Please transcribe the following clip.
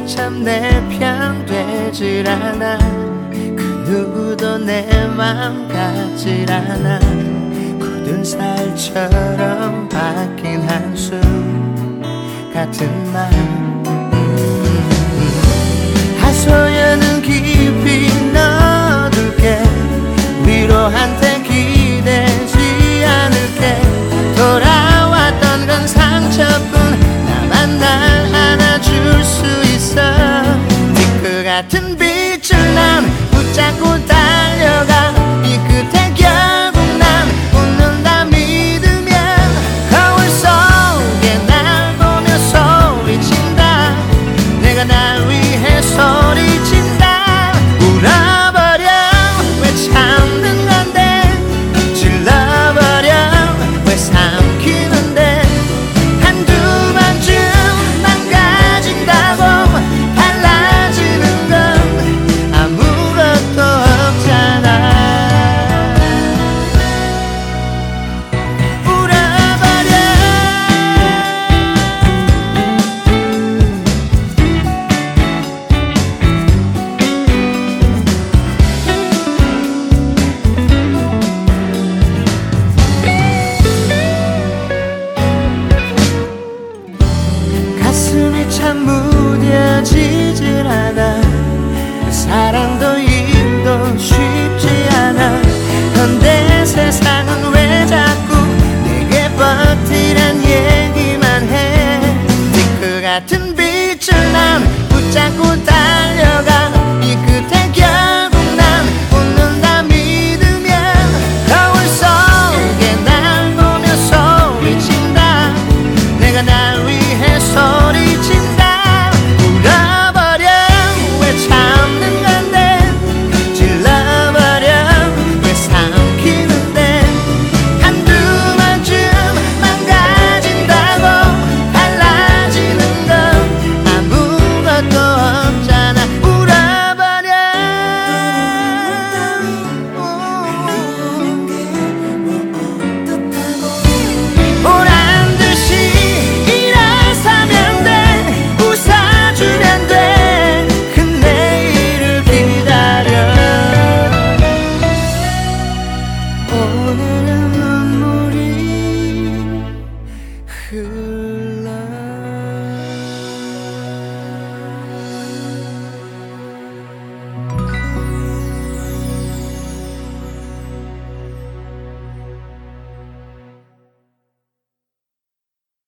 참 내 편 되질 않아. 그 누구도 내 맘 같질 않아. 굳은 살처럼 박힌 한숨 같은 말. 하소연은 깊이 넣어둘게. 위로한테 기대지 않을게. 돌아왔던 건 상처뿐. 나만 날 안아줄 수 있어. 그 같은 빛을 난 붙잡고 달려가. 이 끝에 결국 난 웃는다 믿으면 거울 속에 날 보며 소리친다. 내가 날